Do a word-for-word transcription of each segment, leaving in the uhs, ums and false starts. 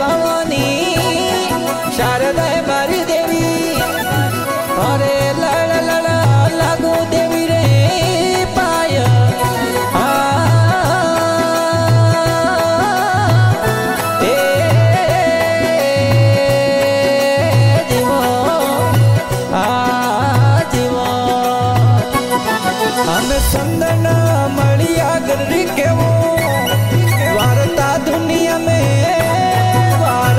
भवानी शारदा मारी देवी अरे लड़ लड़ लागो देवी रे पाय आ ए जीवो आ जीवो हमें संदन मलिया गरी के वो वार्ता दुनिया में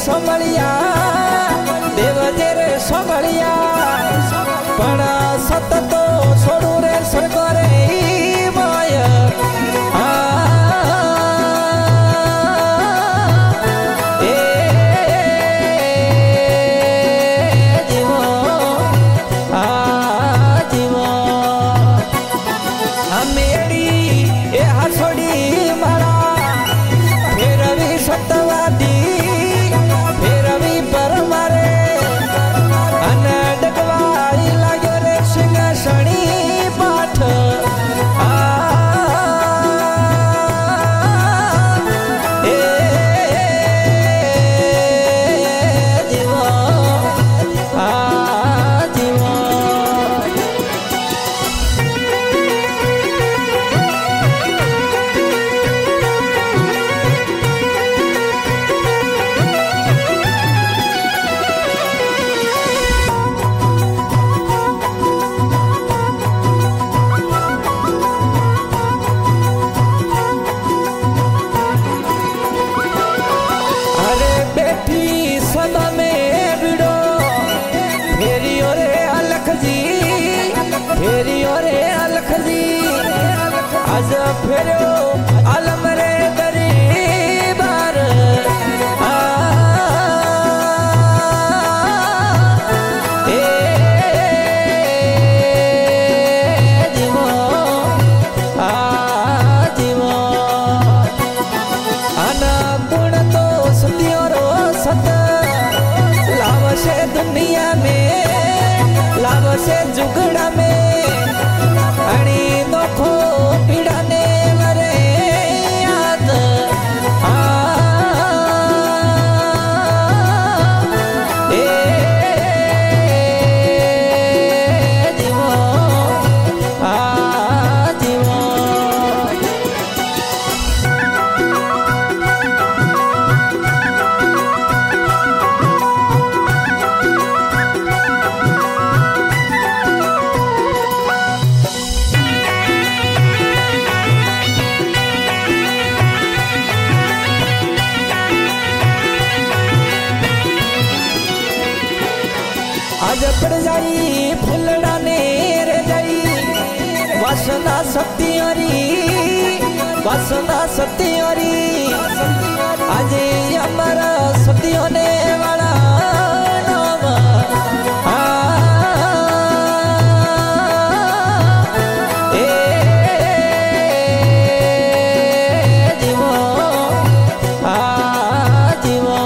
संभलिया देवजे रे संभलिया पण सत तो छोड़ू रे सरको रे माया आज फेरो आलम रे दरबार आ ए जीवो आ जीवो आना गुण तो सतियो रो सत लावशे दुनिया में लावशे जुगड़ा में अणी नोखो पीड़ाने मरे याद आ ए जीवो आ जीवो आज पड़ जाई फुलड़ा ने रे जाई वासना सत्योरी वासना सत्योरी आज हमारा सत्यो ने वाला नाम आ ए जीवो आ जीवो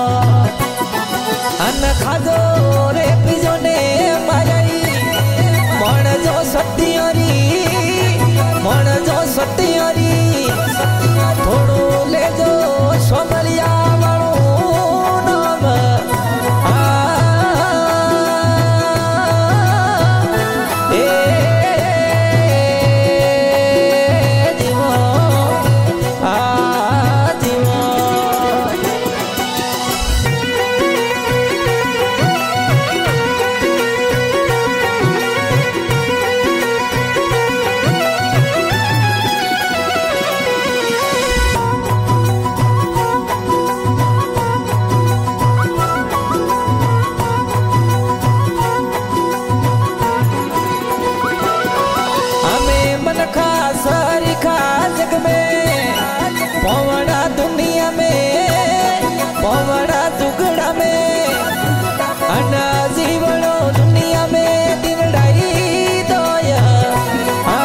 अन्न खाजो रे पिजो ने मायाई मन जो सत्योरी मन जो सत्योरी थोड़ो ले जो सोमलिया वालो नाम आ ए जीवो आ जीवो जग में पवड़ा दुनिया में पवड़ा दुगड़ा में अना जीवनो दुनिया में दिनडाई दोया आ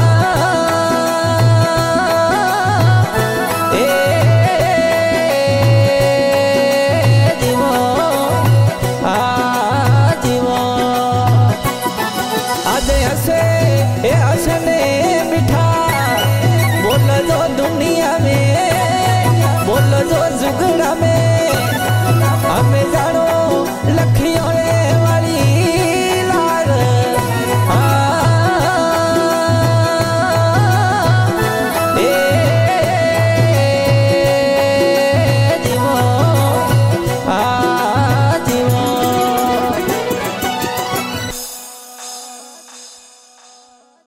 ए जीवो आ जीवो आज हसे ए हसने मिठा बोल जो दुनिया में बोल जो